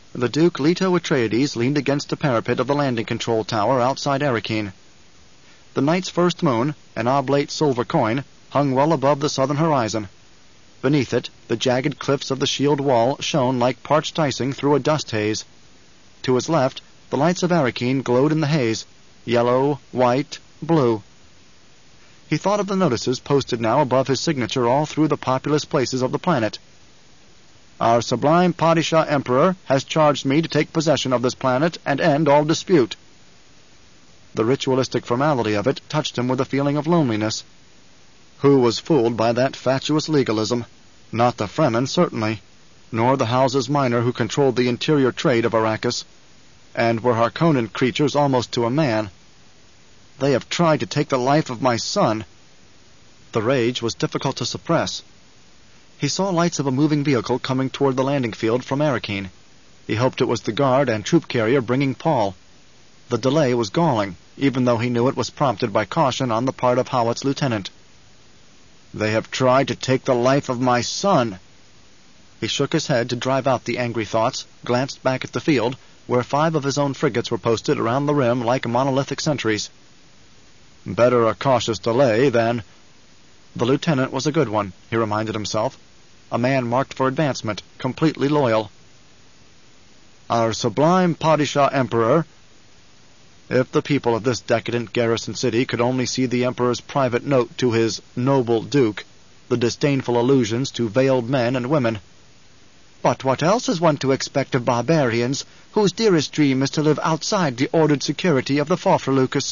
the Duke Leto Atreides leaned against the parapet of the landing control tower outside Arrakeen. The night's first moon, an oblate silver coin, hung well above the southern horizon. Beneath it, the jagged cliffs of the shield wall shone like parched icing through a dust haze. To his left, the lights of Arrakeen glowed in the haze, yellow, white, blue. He thought of the notices posted now above his signature all through the populous places of the planet. Our sublime Padishah Emperor has charged me to take possession of this planet and end all dispute. The ritualistic formality of it touched him with a feeling of loneliness. Who was fooled by that fatuous legalism? Not the Fremen, certainly, nor the Houses Minor who controlled the interior trade of Arrakis, and were Harkonnen creatures almost to a man. They have tried to take the life of my son. The rage was difficult to suppress. He saw lights of a moving vehicle coming toward the landing field from Arrakeen. He hoped it was the guard and troop carrier bringing Paul. The delay was galling, even though he knew it was prompted by caution on the part of Hawat's lieutenant. They have tried to take the life of my son. He shook his head to drive out the angry thoughts, glanced back at the field, where 5 of his own frigates were posted around the rim like monolithic sentries. Better a cautious delay than... The lieutenant was a good one, he reminded himself. A man marked for advancement, completely loyal. Our sublime Padishah Emperor... If the people of this decadent garrison city could only see the Emperor's private note to his noble Duke, the disdainful allusions to veiled men and women. But what else is one to expect of barbarians, whose dearest dream is to live outside the ordered security of the Fafhrluchus?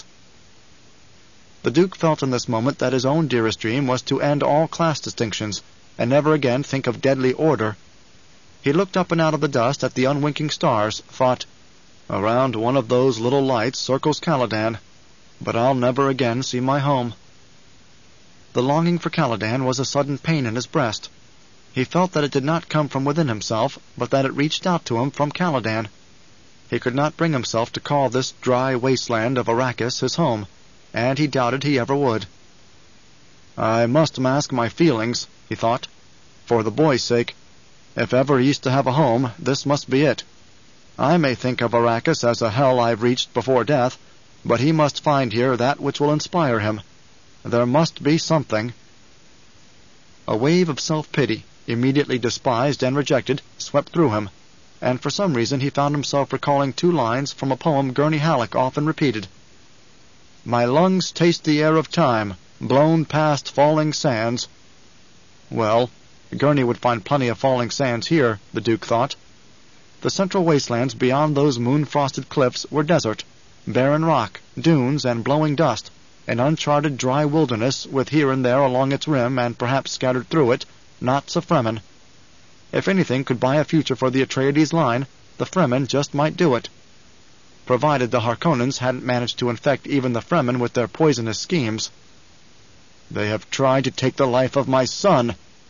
The Duke felt in this moment that his own dearest dream was to end all class distinctions, and never again think of deadly order. He looked up and out of the dust at the unwinking stars, thought, around one of those little lights circles Caladan, but I'll never again see my home. The longing for Caladan was a sudden pain in his breast. He felt that it did not come from within himself, but that it reached out to him from Caladan. He could not bring himself to call this dry wasteland of Arrakis his home, and he doubted he ever would. I must mask my feelings, he thought, for the boy's sake. If ever he is to have a home, this must be it. I may think of Arrakis as a hell I've reached before death, but he must find here that which will inspire him. There must be something. A wave of self-pity, immediately despised and rejected, swept through him, and for some reason he found himself recalling 2 lines from a poem Gurney Halleck often repeated. My lungs taste the air of time, blown past falling sands. Well, Gurney would find plenty of falling sands here, the Duke thought. The central wastelands beyond those moon-frosted cliffs were desert, barren rock, dunes, and blowing dust, an uncharted dry wilderness with here and there along its rim and perhaps scattered through it, knots of Fremen. If anything could buy a future for the Atreides line, the Fremen just might do it. Provided the Harkonnens hadn't managed to infect even the Fremen with their poisonous schemes. They have tried to take the life of my son.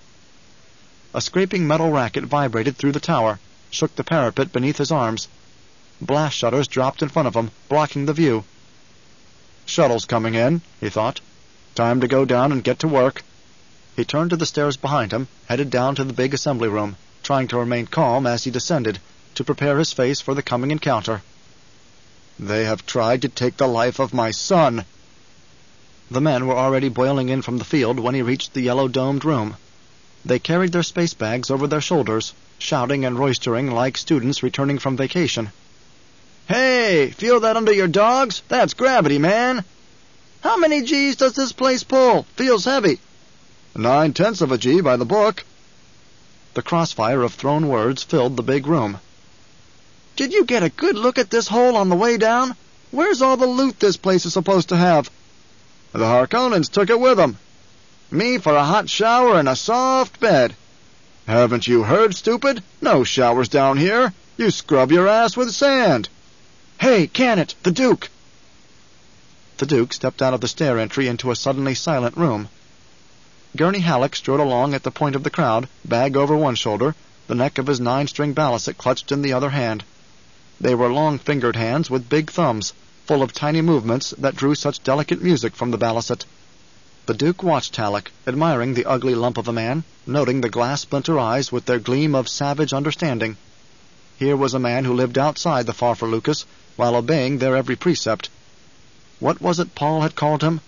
A scraping metal racket vibrated through the tower, shook the parapet beneath his arms. Blast shutters dropped in front of him, blocking the view. Shuttle's coming in, he thought. Time to go down and get to work. He turned to the stairs behind him, headed down to the big assembly room, trying to remain calm as he descended, to prepare his face for the coming encounter. They have tried to take the life of my son. The men were already boiling in from the field when he reached the yellow-domed room. They carried their space bags over their shoulders, shouting and roistering like students returning from vacation. Hey, feel that under your dogs? That's gravity, man. How many G's does this place pull? Feels heavy. 9/10 of a G by the book. The crossfire of thrown words filled the big room. Did you get a good look at this hole on the way down? Where's all the loot this place is supposed to have? The Harkonnens took it with them. Me for a hot shower and a soft bed. Haven't you heard, stupid? No showers down here. You scrub your ass with sand. Hey, Canet, the Duke! The Duke stepped out of the stair entry into a suddenly silent room. Gurney Halleck strode along at the point of the crowd, bag over one shoulder, the neck of his 9-string balisset clutched in the other hand. They were long-fingered hands with big thumbs, full of tiny movements that drew such delicate music from the balisset. The Duke watched Halleck, admiring the ugly lump of a man, noting the glass splinter eyes with their gleam of savage understanding. Here was a man who lived outside the Faufrelucas while obeying their every precept. What was it Paul had called him?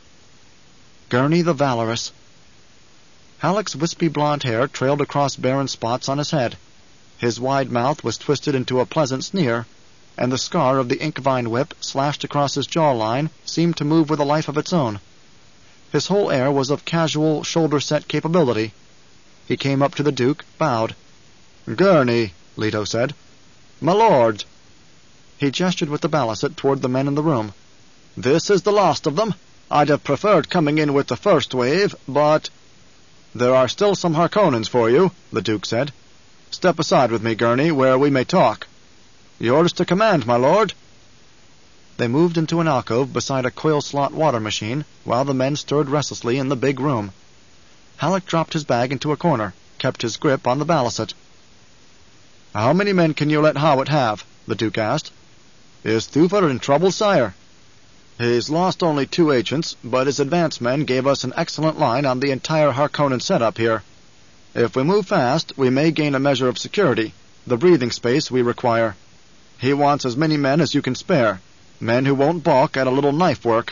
Gurney the Valorous. Halleck's wispy blond hair trailed across barren spots on his head. His wide mouth was twisted into a pleasant sneer, and the scar of the ink-vine whip slashed across his jawline seemed to move with a life of its own. His whole air was of casual, shoulder-set capability. He came up to the Duke, bowed. "Gurney," Leto said. "My lord." He gestured with the balisette toward the men in the room. "This is the last of them. I'd have preferred coming in with the first wave, but—" "There are still some Harkonnens for you," the Duke said. "Step aside with me, Gurney, where we may talk." "Yours to command, my lord." They moved into an alcove beside a coil-slot water machine, while the men stirred restlessly in the big room. Halleck dropped his bag into a corner, kept his grip on the balisette. "How many men can you let Hawat have?" the Duke asked. "Is Thufir in trouble, sire?" "He's lost only 2 agents, but his advance men gave us an excellent line on the entire Harkonnen setup here. If we move fast, we may gain a measure of security, the breathing space we require. He wants as many men as you can spare, men who won't balk at a little knife work."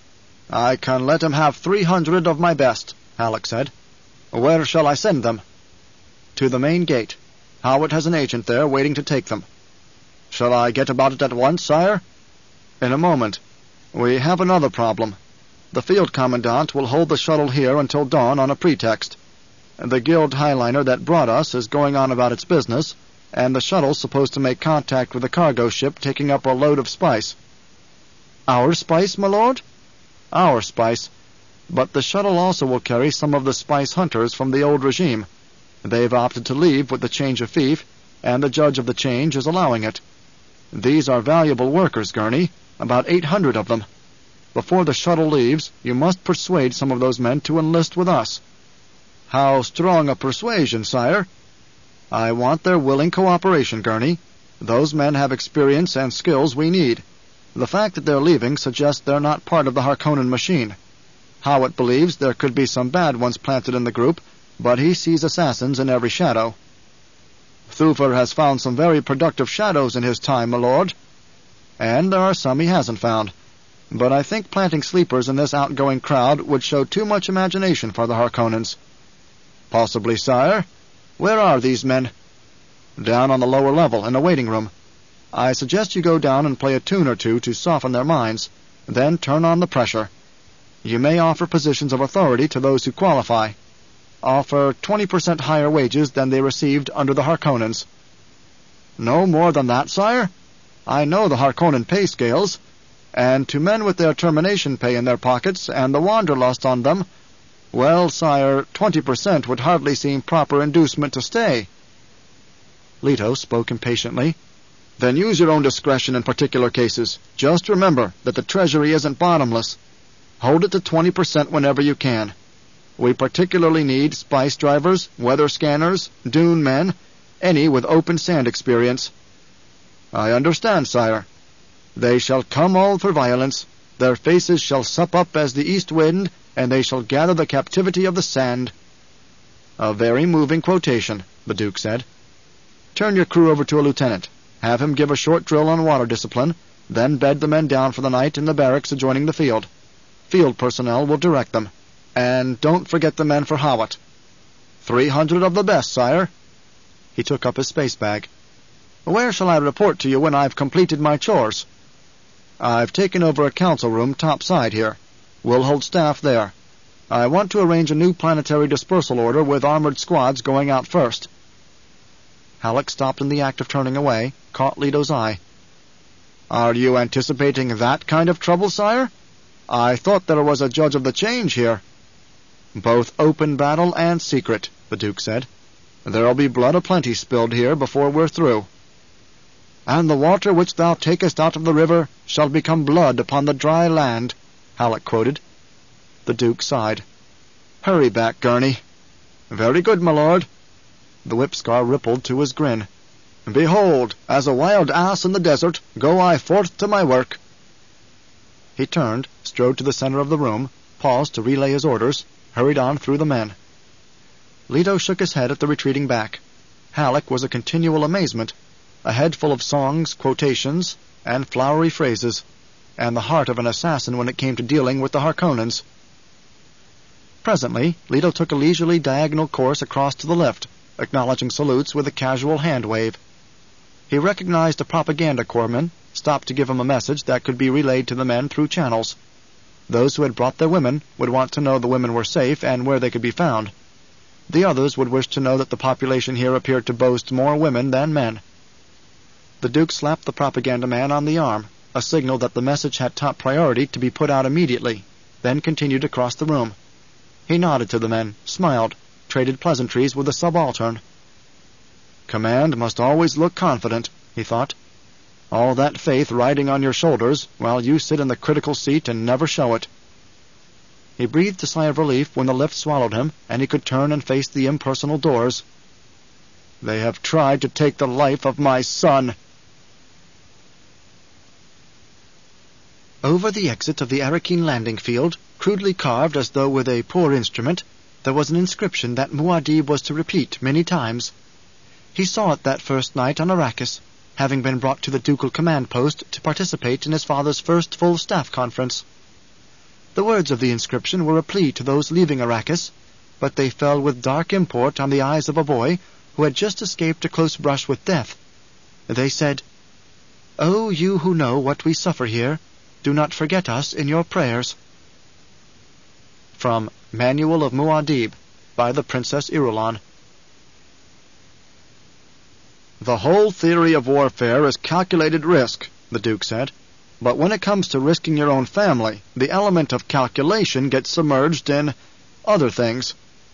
"I can let him have 300 of my best," Halleck said. "Where shall I send them?" "To the main gate. Hawat has an agent there waiting to take them." "Shall I get about it at once, sire?" "In a moment. We have another problem. The field commandant will hold the shuttle here until dawn on a pretext. The guild highliner that brought us is going on about its business, and the shuttle's supposed to make contact with a cargo ship taking up a load of spice." "Our spice, my lord?" "Our spice. But the shuttle also will carry some of the spice hunters from the old regime. They've opted to leave with the change of fief, and the judge of the change is allowing it. These are valuable workers, Gurney, about 800 of them. Before the shuttle leaves, you must persuade some of those men to enlist with us." "How strong a persuasion, sire?" "I want their willing cooperation, Gurney. Those men have experience and skills we need. The fact that they're leaving suggests they're not part of the Harkonnen machine. Hawat believes there could be some bad ones planted in the group, but he sees assassins in every shadow." "Thufir has found some very productive shadows in his time, my lord." "And there are some he hasn't found. But I think planting sleepers in this outgoing crowd would show too much imagination for the Harkonnens." "Possibly, sire. Where are these men?" "Down on the lower level, in a waiting room. I suggest you go down and play a tune or two to soften their minds, then turn on the pressure. You may offer positions of authority to those who qualify. Offer 20% higher wages than they received under the Harkonnens." "No more than that, sire? I know the Harkonnen pay scales, and to men with their termination pay in their pockets and the wanderlust on them, well, sire, 20% would hardly seem proper inducement to stay." Leto spoke impatiently. "Then use your own discretion in particular cases. Just remember that the treasury isn't bottomless. Hold it to 20% whenever you can. We particularly need spice drivers, weather scanners, dune men, any with open sand experience." "I understand, sire." "They shall come all for violence. Their faces shall sup up as the east wind, and they shall gather the captivity of the sand." "A very moving quotation," the Duke said. "Turn your crew over to a lieutenant. Have him give a short drill on water discipline, then bed the men down for the night in the barracks adjoining the field. Field personnel will direct them. And don't forget the men for Hawat." 300 of the best, sire." He took up his space bag. "Where shall I report to you when I've completed my chores?" "I've taken over a council room topside here. We'll hold staff there. I want to arrange a new planetary dispersal order with armored squads going out first." Halleck stopped in the act of turning away, caught Leto's eye. "Are you anticipating that kind of trouble, sire? I thought there was a judge of the change here." "Both open battle and secret," the Duke said. "There'll be blood aplenty spilled here before we're through." "And the water which thou takest out of the river shall become blood upon the dry land," Halleck quoted. The Duke sighed. "Hurry back, Gurney." "Very good, my lord." The whip-scar rippled to his grin. "Behold, as a wild ass in the desert, go I forth to my work." He turned, strode to the center of the room, paused to relay his orders, hurried on through the men. Leto shook his head at the retreating back. Halleck was a continual amazement. a head full of songs, quotations, and flowery phrases, and the heart of an assassin when it came to dealing with the Harkonnens. Presently, Leto took a leisurely diagonal course across to the left, acknowledging salutes with a casual hand-wave. He recognized a propaganda corpsman, stopped to give him a message that could be relayed to the men through channels. Those who had brought their women would want to know the women were safe and where they could be found. The others would wish to know that the population here appeared to boast more women than men. The Duke slapped the propaganda man on the arm, a signal that the message had top priority to be put out immediately, then continued across the room. He nodded to the men, smiled, traded pleasantries with the subaltern. "Command must always look confident," he thought. "All that faith riding on your shoulders, while you sit in the critical seat and never show it." He breathed a sigh of relief when the lift swallowed him, and he could turn and face the impersonal doors. "They have tried to take the life of my son." Over the exit of the Arakeen landing field, crudely carved as though with a poor instrument, there was an inscription that Muad'Dib was to repeat many times. He saw it that first night on Arrakis, having been brought to the ducal command post to participate in his father's first full staff conference. The words of the inscription were a plea to those leaving Arrakis, but they fell with dark import on the eyes of a boy who had just escaped a close brush with death. They said, "O you who know what we suffer here, do not forget us in your prayers." From Manual of Muad'Dib, by the Princess Irulan. "The whole theory of warfare is calculated risk," the Duke said. "But when it comes to risking your own family, the element of calculation gets submerged in other things."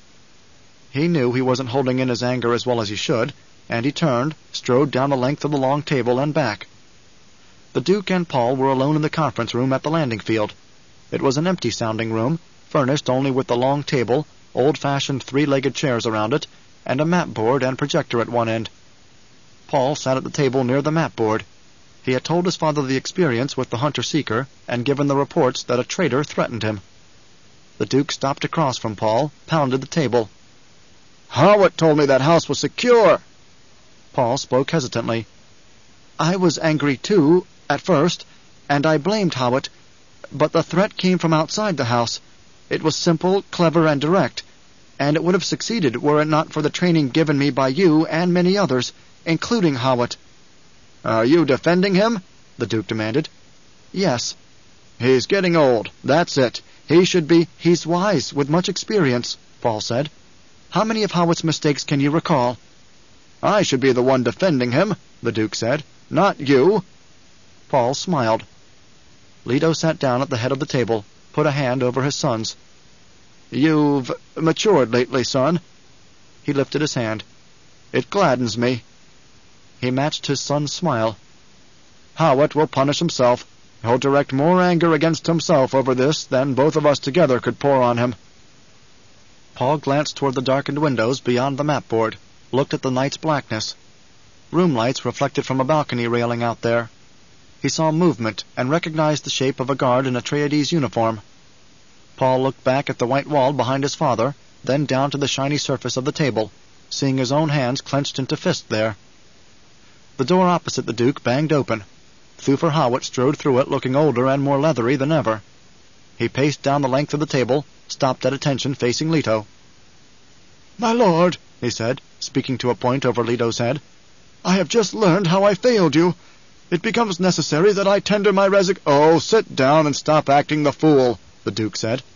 He knew he wasn't holding in his anger as well as he should, and he turned, strode down the length of the long table and back. The Duke and Paul were alone in the conference room at the landing field. It was an empty-sounding room, furnished only with the long table, old-fashioned three-legged chairs around it, and a map-board and projector at one end. Paul sat at the table near the map-board. He had told his father the experience with the hunter-seeker, and given the reports that a traitor threatened him. The Duke stopped across from Paul, pounded the table. "Hawat told me that house was secure." Paul spoke hesitantly. "I was angry too, at first, and I blamed Hawat, but the threat came from outside the house. It was simple, clever, and direct, and it would have succeeded were it not for the training given me by you and many others, including Hawat." "Are you defending him?" the Duke demanded. "Yes." "He's getting old. That's it. He should be—" "He's wise, with much experience," Paul said. "How many of Hawat's mistakes can you recall?" "I should be the one defending him," the Duke said. "Not you." Paul smiled. Leto sat down at the head of the table, put a hand over his son's. "You've matured lately, son." He lifted his hand. "It gladdens me." He matched his son's smile. "Hawat will punish himself. He'll direct more anger against himself over this than both of us together could pour on him." Paul glanced toward the darkened windows beyond the map-board, looked at the night's blackness. Room lights reflected from a balcony railing out there. He saw movement and recognized the shape of a guard in Atreides uniform. Paul looked back at the white wall behind his father, then down to the shiny surface of the table, seeing his own hands clenched into fist there. The door opposite the Duke banged open. Thufir Hawat strode through it looking older and more leathery than ever. He paced down the length of the table, stopped at attention facing Leto. "My lord," he said, speaking to a point over Leto's head, "I have just learned how I failed you. It becomes necessary that I tender my "Oh, sit down and stop acting the fool," the Duke said.